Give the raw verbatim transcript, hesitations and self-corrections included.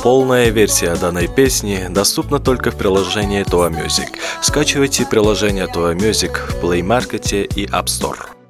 Полная версия данной песни доступна только в приложении Toa Music. Скачивайте приложение Toa Music в Play Market и App Store.